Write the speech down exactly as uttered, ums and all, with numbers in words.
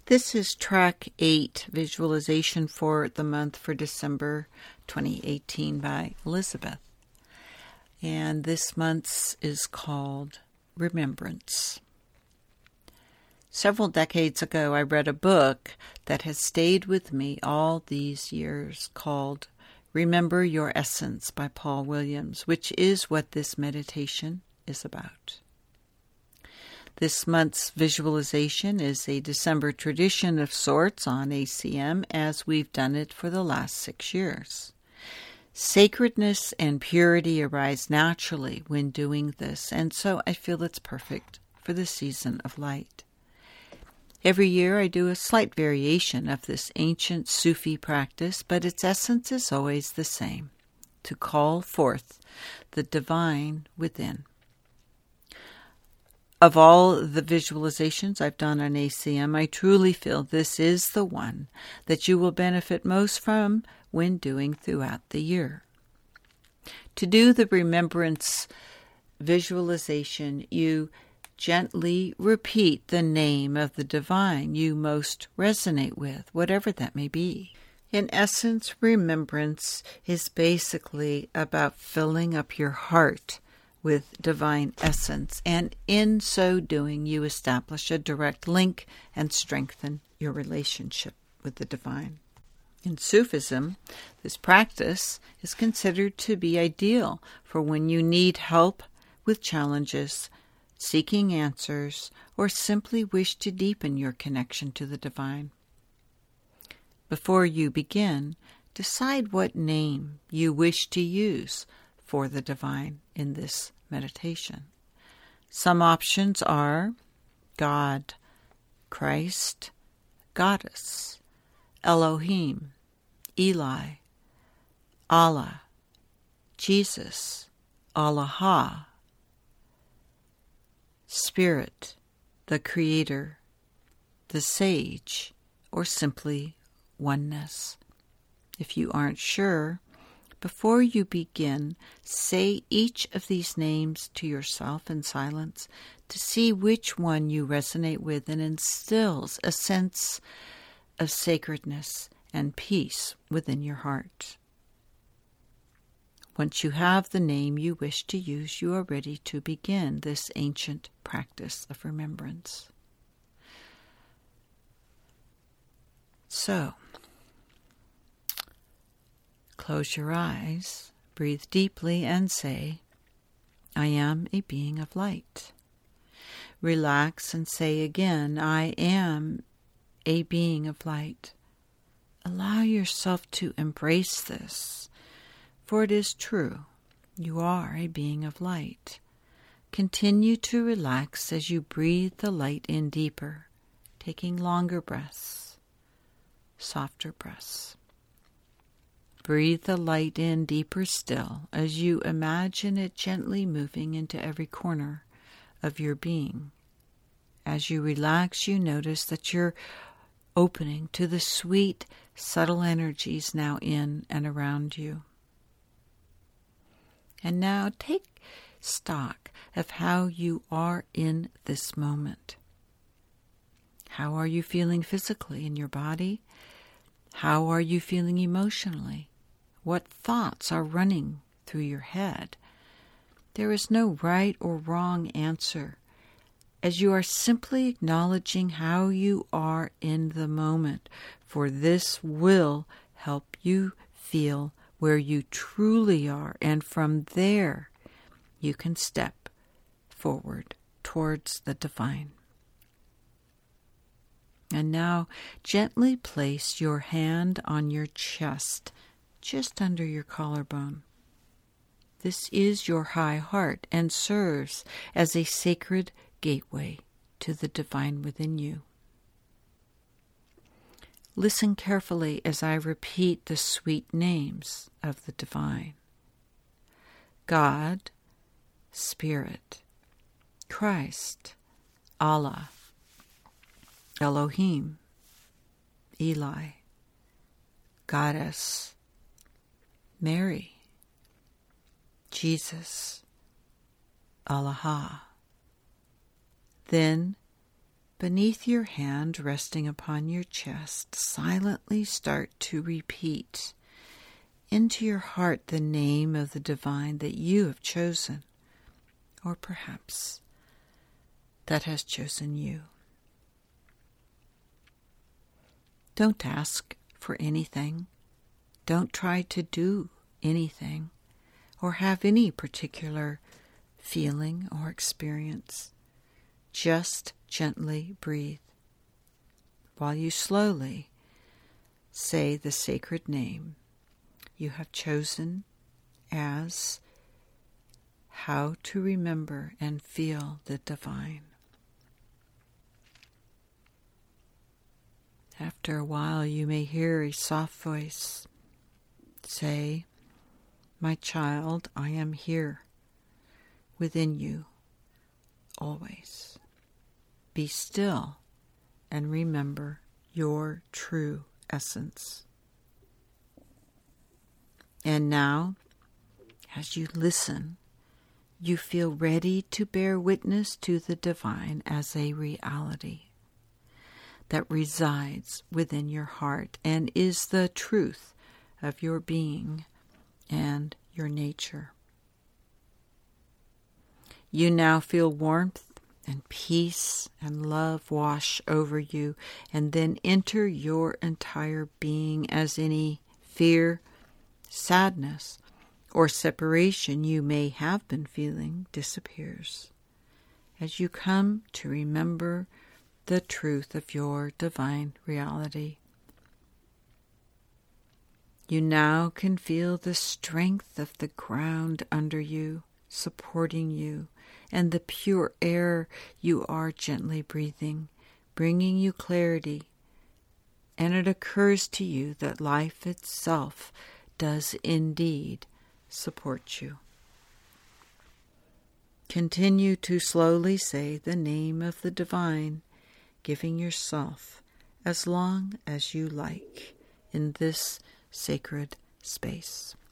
This is track eight, visualization for the month for December twenty eighteen by Elizabeth. And this month's is called Remembrance. Several decades ago, I read a book that has stayed with me all these years called Remember Your Essence by Paul Williams, which is what this meditation is about. This month's visualization is a December tradition of sorts on A C M, as we've done it for the last six years. Sacredness and purity arise naturally when doing this, and so I feel it's perfect for the season of light. Every year I do a slight variation of this ancient Sufi practice, but its essence is always the same: to call forth the divine within. Of all the visualizations I've done on A C M, I truly feel this is the one that you will benefit most from when doing throughout the year. To do the remembrance visualization, you gently repeat the name of the divine you most resonate with, whatever that may be. In essence, remembrance is basically about filling up your heart with divine essence, and in so doing, you establish a direct link and strengthen your relationship with the divine. In Sufism, this practice is considered to be ideal for when you need help with challenges, seeking answers, or simply wish to deepen your connection to the divine. Before you begin, decide what name you wish to use for the divine in this meditation. Some options are God, Christ, Goddess, Elohim, Eli, Allah, Jesus, Allah, Spirit, the Creator, the Sage, or simply Oneness. If you aren't sure, before you begin, say each of these names to yourself in silence to see which one you resonate with and instills a sense of sacredness and peace within your heart. Once you have the name you wish to use, you are ready to begin this ancient practice of remembrance. So, close your eyes, breathe deeply, and say, I am a being of light. Relax and say again, I am a being of light. Allow yourself to embrace this, for it is true. You are a being of light. Continue to relax as you breathe the light in deeper, taking longer breaths, softer breaths. Breathe the light in deeper still as you imagine it gently moving into every corner of your being. As you relax, you notice that you're opening to the sweet, subtle energies now in and around you. And now take stock of how you are in this moment. How are you feeling physically in your body? How are you feeling emotionally? What thoughts are running through your head? There is no right or wrong answer, as you are simply acknowledging how you are in the moment, for this will help you feel where you truly are, and from there you can step forward towards the divine. And now gently place your hand on your chest, just under your collarbone. This is your high heart and serves as a sacred gateway to the divine within you. Listen carefully as I repeat the sweet names of the divine. God, Spirit, Christ, Allah, Elohim, Eli, Goddess, Mary, Jesus, Allah. Then Beneath your hand resting upon your chest, silently start to repeat into your heart the name of the divine that you have chosen, or perhaps that has chosen you. Don't ask for anything. Don't try to do anything or have any particular feeling or experience. Just gently breathe while you slowly say the sacred name you have chosen as how to remember and feel the divine. After a while, you may hear a soft voice say, "My child, I am here within you always. Be still and remember your true essence." And now, as you listen, you feel ready to bear witness to the divine as a reality that resides within your heart and is the truth of your being and your nature. You now feel warmth and peace and love wash over you, and then enter your entire being as any fear, sadness, or separation you may have been feeling disappears as you come to remember the truth of your divine reality. You now can feel the strength of the ground under you, supporting you, and the pure air you are gently breathing, bringing you clarity. And it occurs to you that life itself does indeed support you. Continue to slowly say the name of the divine, giving yourself as long as you like in this sacred space.